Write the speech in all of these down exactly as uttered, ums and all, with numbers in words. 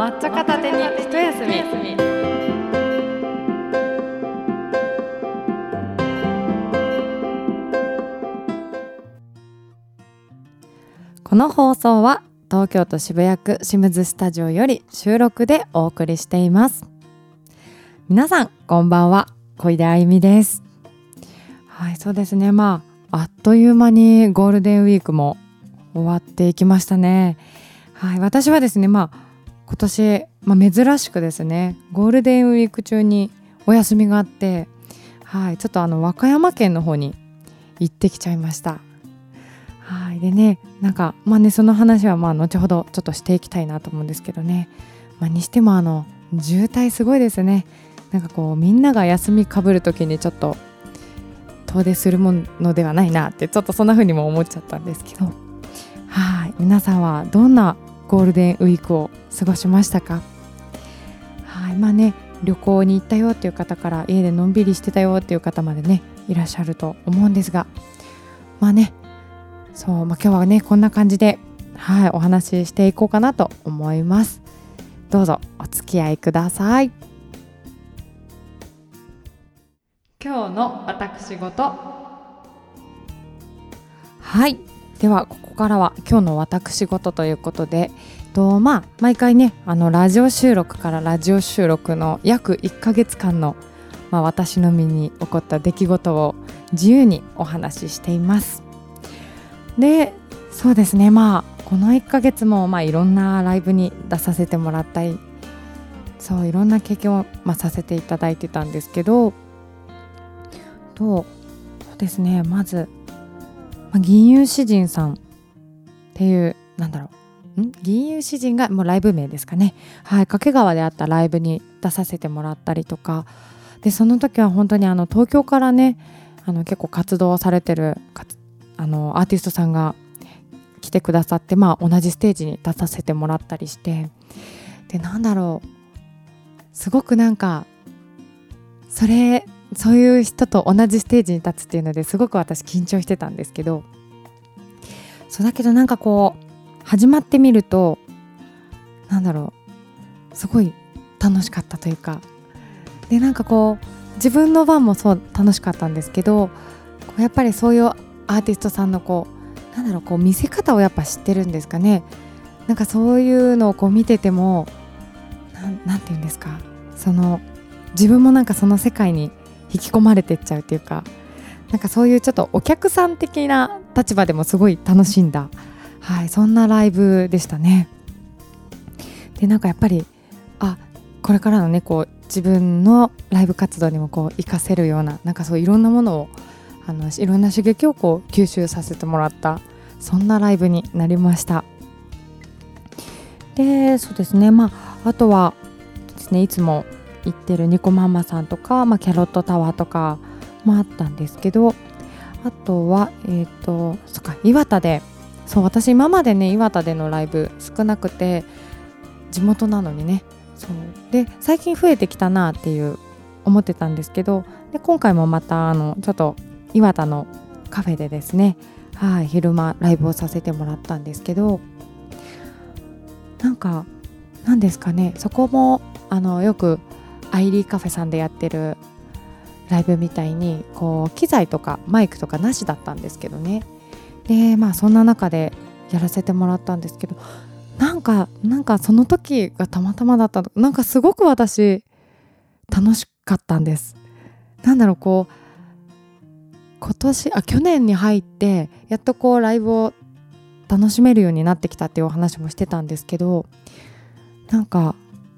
抹茶片手に一休み。この放送は東京都渋谷区清水スタジオより収録でお送りしています。皆さんこんばんは、小出あゆみです。はい、そうですね。まああっという間にゴールデンウィークも終わっていきましたね。はい、私はですね、まあ今年、まあ、珍しくですね、ゴールデンウィーク中にお休みがあって、はい、ちょっとあの和歌山県の方に行ってきちゃいました。はい、でね、なんかまあね、その話はまあ後ほどちょっとしていきたいなと思うんですけどね。まあ、にしてもあの渋滞すごいですね。なんかこうみんなが休みかぶるときにちょっと遠出するものではないなって、ちょっとそんな風にも思っちゃったんですけど、はい、皆さんはどんなゴールデンウィークを過ごしましたか？はい、まあね、旅行に行ったよっていう方から家でのんびりしてたよっていう方までね、いらっしゃると思うんですが、まあね、そう、まあ、今日はねこんな感じで、はい、お話ししていこうかなと思います。どうぞお付き合いください。今日の私事。はい、ではここからは今日の私事ということで、とまあ毎回ね、あのラジオ収録からラジオ収録の約いっかげつかんの、まあ、私の身に起こった出来事を自由にお話ししています。で、そうですね、まあこのいっかげつもまあいろんなライブに出させてもらったり、そういろんな経験を、まあ、させていただいてたんですけど、とそうですね、まず、まあ、銀融詩人さんっていう、なんだろうん銀融詩人がもうライブ名ですかね。はい、掛川であったライブに出させてもらったりとかで、その時は本当にあの東京からね、あの結構活動されてるあのアーティストさんが来てくださって、まあ同じステージに出させてもらったりして、で、なんだろう、すごくなんかそれそういう人と同じステージに立つっていうのですごく私緊張してたんですけど、そうだけどなんかこう始まってみると、なんだろう、すごい楽しかったというか、でなんかこう自分の番もそう楽しかったんですけど、こうやっぱりそういうアーティストさんのこうなんだろう、こう見せ方をやっぱ知ってるんですかね。なんかそういうのをこう見てても、なん、なんていうんですか、その自分もなんかその世界に引き込まれてっちゃうっていうか、なんかそういうちょっとお客さん的な立場でもすごい楽しんだ、はい、そんなライブでしたね。で、なんかやっぱりあこれからのね、こう自分のライブ活動にもこう活かせるような、なんかそういろんなものをあのいろんな刺激をこう吸収させてもらった、そんなライブになりました。で、そうですね、まああとはですね、いつも行ってるニコママさんとか、まあ、キャロットタワーとかもあったんですけど、あとはえっとそっか岩田で、そう私今までね岩田でのライブ少なくて、地元なのにね、そうで最近増えてきたなっていう思ってたんですけど、で今回もまたあのちょっと岩田のカフェでですね、はい、昼間ライブをさせてもらったんですけど、なんかなんですかね、そこもあのよくアイリーカフェさんでやってるライブみたいにこう機材とかマイクとかなしだったんですけどね。で、まあそんな中でやらせてもらったんですけど、なんかなんかその時がたまたまだったの、なんかすごく私楽しかったんです。なんだろう、こう今年あ去年に入ってやっとこうライブを楽しめるようになってきたっていうお話もしてたんですけど、なんか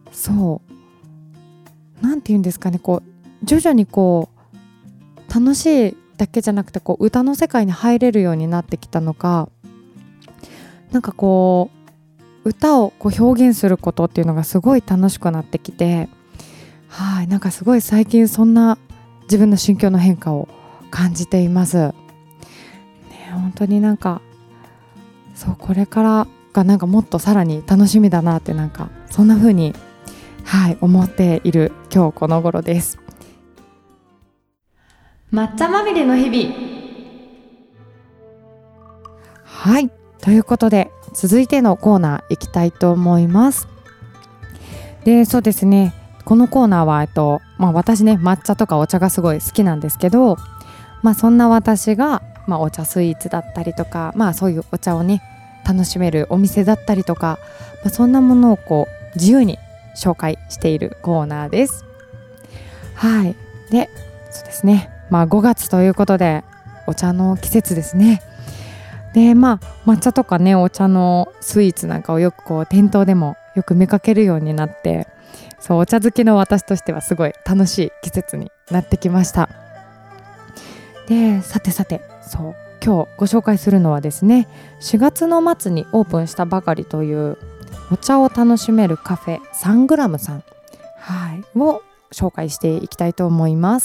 そうなんていうんですかね、こう徐々にこう楽しいだけじゃなくて、こう歌の世界に入れるようになってきたのか、なんかこう歌をこう表現することっていうのがすごい楽しくなってきて、はい、なんかすごい最近そんな自分の心境の変化を感じています、ね、本当になんかそうこれからがなんかもっとさらに楽しみだなって、なんかそんな風にはい思っている今日この頃です。抹茶まみれの日々。はい、ということで続いてのコーナー行きたいと思います。 でそうですね、このコーナーは、えっとまあ、私ね抹茶とかお茶がすごい好きなんですけど、まあ、そんな私が、まあ、お茶スイーツだったりとか、まあ、そういうお茶をね楽しめるお店だったりとか、まあ、そんなものをこう自由に紹介しているコーナーです。はい。でそうですね、まあ、ごがつということでお茶の季節ですね。でまあ抹茶とかねお茶のスイーツなんかをよくこう店頭でもよく見かけるようになって、そうお茶好きの私としてはすごい楽しい季節になってきました。でさてさて、そう今日ご紹介するのはですね、しがつの末にオープンしたばかりというお茶を楽しめるカフェさんグラムさん、はい、を紹介していきたいと思います。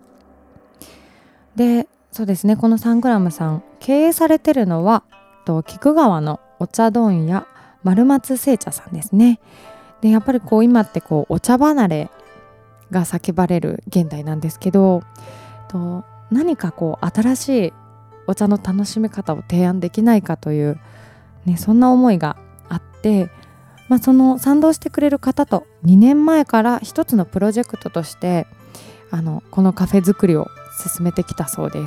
でそうですね、このさんグラムさん経営されてるのはと菊川のお茶問屋丸松製茶さんですね。でやっぱりこう今ってこうお茶離れが叫ばれる現代なんですけど、と何かこう新しいお茶の楽しみ方を提案できないかという、ね、そんな思いがあって、まあ、その賛同してくれる方とにねんまえから一つのプロジェクトとしてあのこのカフェ作りを進めてきたそうです。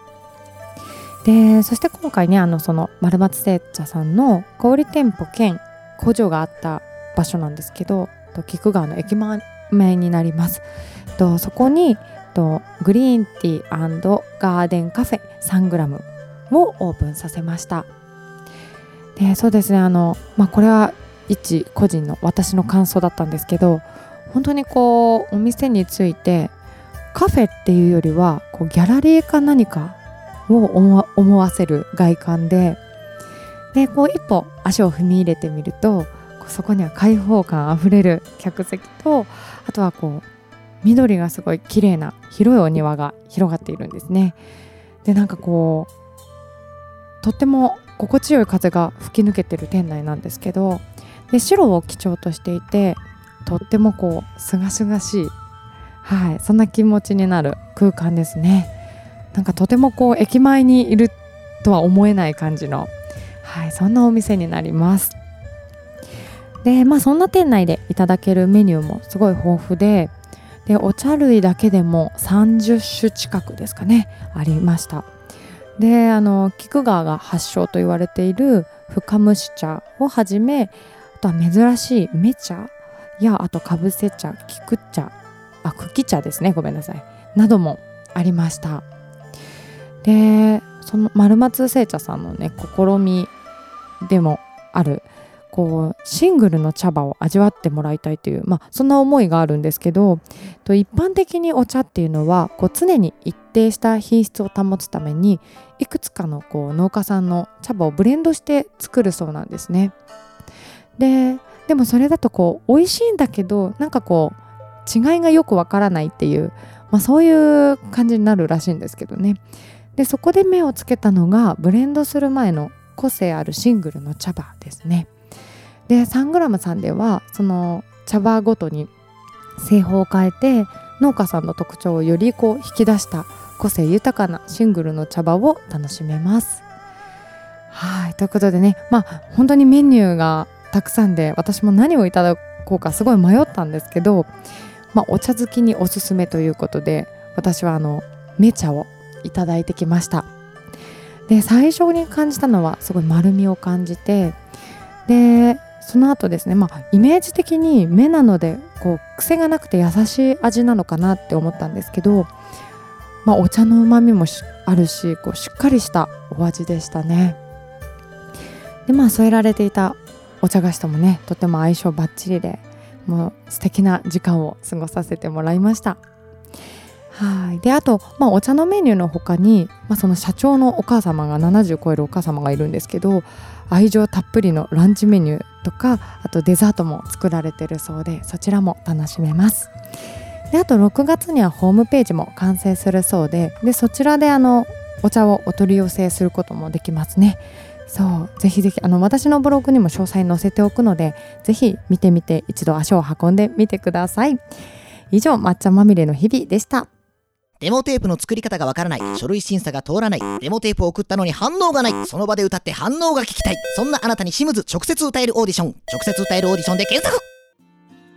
でそして今回ねあのその丸松製茶さんの小売店舗兼工場があった場所なんですけど、菊川の駅前になります。とそこにとグリーンティー&ガーデンカフェさんグラムをオープンさせました。でそうですね、あの、まあ、これは一個人の私の感想だったんですけど、本当にこうお店についてカフェっていうよりはこうギャラリーか何かを思 思わせる外観で、でこう一歩足を踏み入れてみるとそこには開放感あふれる客席と、あとはこう緑がすごい綺麗な広いお庭が広がっているんですね。でなんかこうとっても心地よい風が吹き抜けている店内なんですけど、で白を基調としていてとってもこうすがすがしい、はい、そんな気持ちになる空間ですね。なんかとてもこう駅前にいるとは思えない感じの、はい、そんなお店になります。でまあそんな店内でいただけるメニューもすごい豊富で、でお茶類だけでもさんじゅっしゅ近くですかねありました。であの菊川が発祥と言われている深蒸し茶をはじめ、あとは珍しい芽茶やあとかぶせ茶、菊茶、あ茎茶ですね、ごめんなさいなどもありました。でその丸松製茶さんのね試みでもあるこうシングルの茶葉を味わってもらいたいという、まあ、そんな思いがあるんですけど、と一般的にお茶っていうのはこう常に一定した品質を保つためにいくつかのこう農家さんの茶葉をブレンドして作るそうなんですね。ででもそれだとこう美味しいんだけどなんかこう違いがよくわからないっていう、まあ、そういう感じになるらしいんですけどね。でそこで目をつけたのがブレンドする前の個性あるシングルの茶葉ですね。でさんグラムさんではその茶葉ごとに製法を変えて農家さんの特徴をよりこう引き出した個性豊かなシングルの茶葉を楽しめます。はいということでね、まあ本当にメニューがたくさんで私も何をいただこうかすごい迷ったんですけど、まあ、お茶好きにおすすめということで私はあの芽茶をいただいてきました。で最初に感じたのはすごい丸みを感じて、でその後ですね、まあ、イメージ的に芽なのでこう癖がなくて優しい味なのかなって思ったんですけど、まあ、お茶のうまみもあるしこうしっかりしたお味でしたね。でまあ添えられていたお茶菓子ともねとても相性バッチリで、もう素敵な時間を過ごさせてもらいました。はいであと、まあ、お茶のメニューの他に、まあ、その社長のお母様がななじゅう超えるお母様がいるんですけど、愛情たっぷりのランチメニューとかあとデザートも作られているそうで、そちらも楽しめます。であとろくがつにはホームページも完成するそうで、でそちらであのお茶をお取り寄せすることもできますね。そうぜひぜひあの私のブログにも詳細載せておくので、ぜひ見てみて一度足を運んでみてください。以上抹茶まみれの日々でした。 デモテープの作り方がわからない、書類審査が通らない、デモテープを送ったのに反応がない、その場で歌って反応が聞きたい、そんなあなたにシムズ直接歌えるオーディション、直接歌えるオーディションで検索。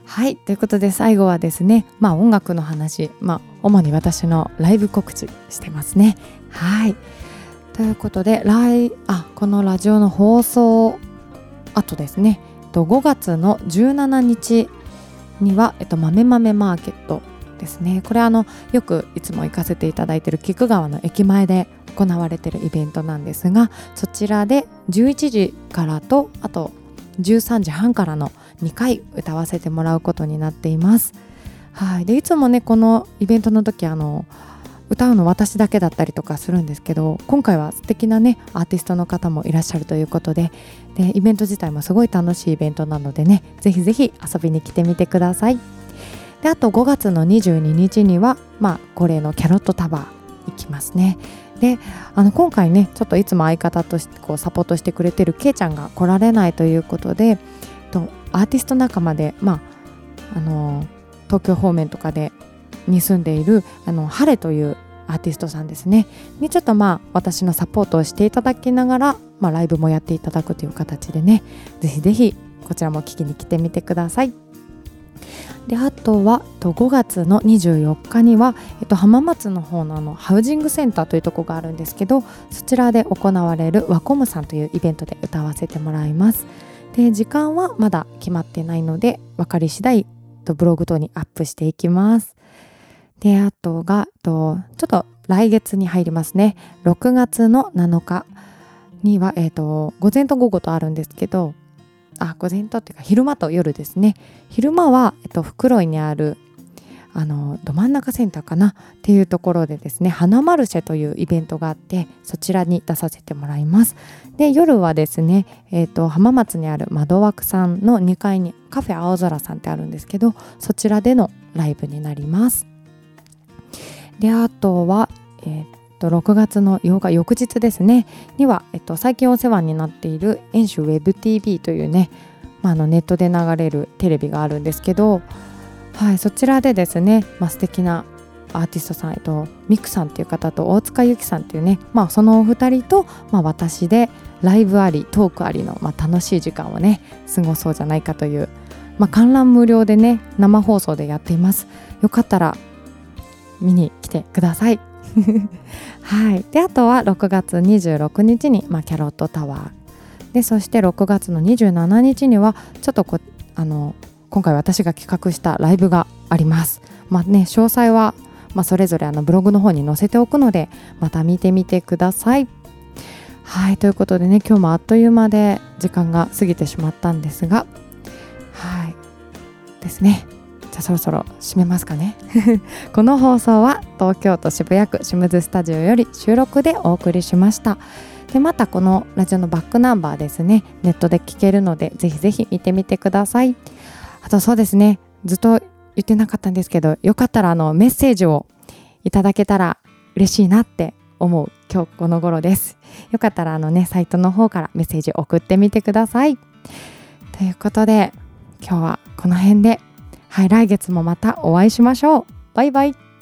はい、ということで最後はですね、まあ音楽の話、まあ主に私のライブ告知してますね。はい、ということで来あこのラジオの放送あとですね、ごがつのじゅうしちにちには、えっと、豆豆マーケットですね。これあのよくいつも行かせていただいている菊川の駅前で行われているイベントなんですが、そちらでじゅういちじからとあとじゅうさんじはんからのにかい歌わせてもらうことになっています。はい、でいつもねこのイベントの時あの歌うの私だけだったりとかするんですけど、今回は素敵なねアーティストの方もいらっしゃるということで、でイベント自体もすごい楽しいイベントなのでね、ぜひぜひ遊びに来てみてください。であとごがつのにじゅうににちにはまあ恒例のキャロットタワー行きますね。であの今回ねちょっといつも相方としてこうサポートしてくれてるけいちゃんが来られないということで、とアーティスト仲間でまああの東京方面とかでに住んでいるあのハレというアーティストさんですねにちょっとまあ私のサポートをしていただきながら、まあ、ライブもやっていただくという形でね、ぜひぜひこちらも聞きに来てみてください。であとはごがつのにじゅうよっかには、えっと、浜松の方のあのハウジングセンターというところがあるんですけど、そちらで行われるワコムさんというイベントで歌わせてもらいます。で時間はまだ決まってないので分かり次第とブログ等にアップしていきます。であとがとちょっと来月に入りますね。ろくがつのなのかには、えー、と午前と午後とあるんですけど、あ午前とっていうか昼間と夜ですね。昼間は、えっと、袋井にあるあのど真ん中センターかなっていうところでですね、花マルシェというイベントがあって、そちらに出させてもらいます。で夜はですね、えー、と浜松にある窓枠さんのにかいにカフェ青空さんってあるんですけど、そちらでのライブになります。であとは、えー、とろくがつのようか翌日ですねには、えっと、最近お世話になっている遠州ウェブ ティービー というね、まあ、あのネットで流れるテレビがあるんですけど、はい、そちらでですね、まあ、素敵なアーティストさん、えっと、ミクさんという方と大塚由紀さんというね、まあ、そのお二人と、まあ、私でライブありトークありの、まあ、楽しい時間をね過ごそうじゃないかという、まあ、観覧無料でね生放送でやっています。よかったら見に来てくださいはい、であとはろくがつにじゅうろくにちに、まあ、キャロットタワーで、そしてろくがつのにじゅうしちにちにはちょっとこあの今回私が企画したライブがあります。まあね、詳細は、まあ、それぞれあのブログの方に載せておくのでまた見てみてください。はい、ということでね、今日もあっという間で時間が過ぎてしまったんですが、はいですね、じゃあそろそろ締めますかねこの放送は東京都渋谷区シムズスタジオより収録でお送りしました。でまたこのラジオのバックナンバーですね、ネットで聞けるのでぜひぜひ見てみてください。あとそうですね、ずっと言ってなかったんですけど、よかったらあのメッセージをいただけたら嬉しいなって思う今日この頃です。よかったらあのねサイトの方からメッセージ送ってみてください。ということで今日はこの辺で、はい、来月もまたお会いしましょう。バイバイ。